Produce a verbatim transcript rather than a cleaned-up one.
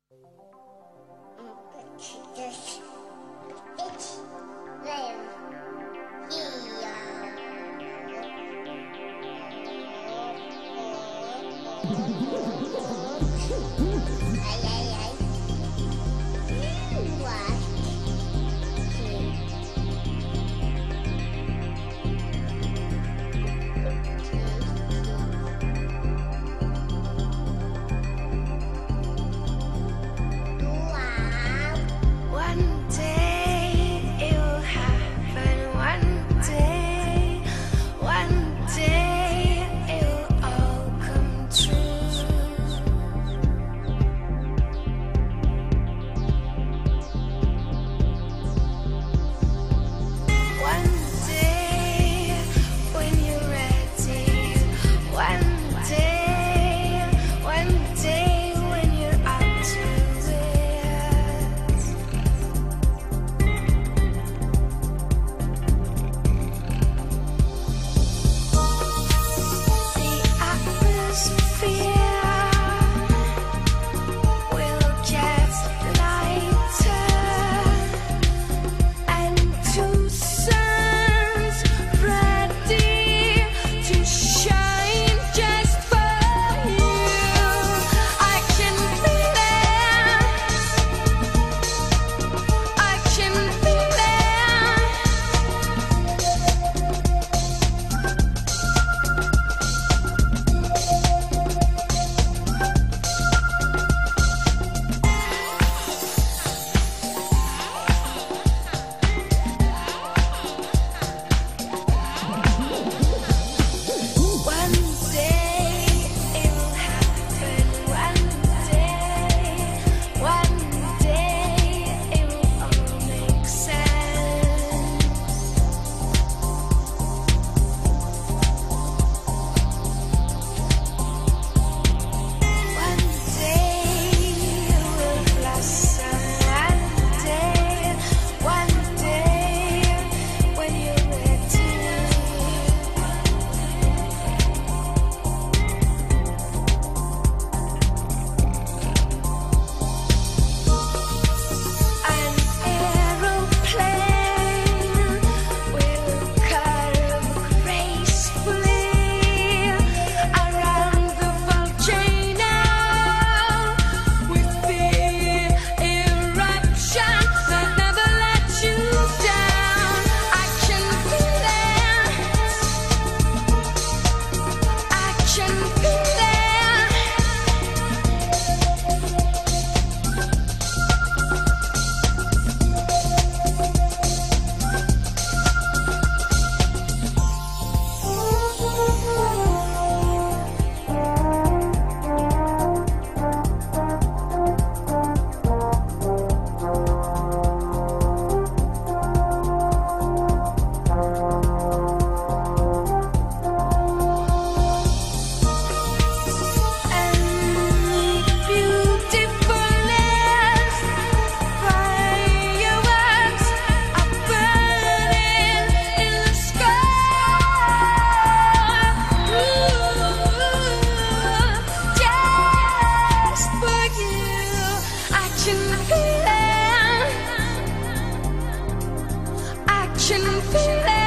Just it's there. One day it'll happen. One day, one day it'll all come true. One day when you're ready. One day, one day when you're up to it. The atmosphere will get lighter, and two suns ready to shine just for you. I can feel it. I can feel it. One day it'll happen. One day, one day it will all make sense. One day it will blossom. One day, one day when you're ready. An aeroplane will curve gracefully around the volcano with the eruption that never lets you down. I can feel it. I can feel it. And beautifulness, fireworks are burning in the sky. Just for you, I can feel it. I can feel it.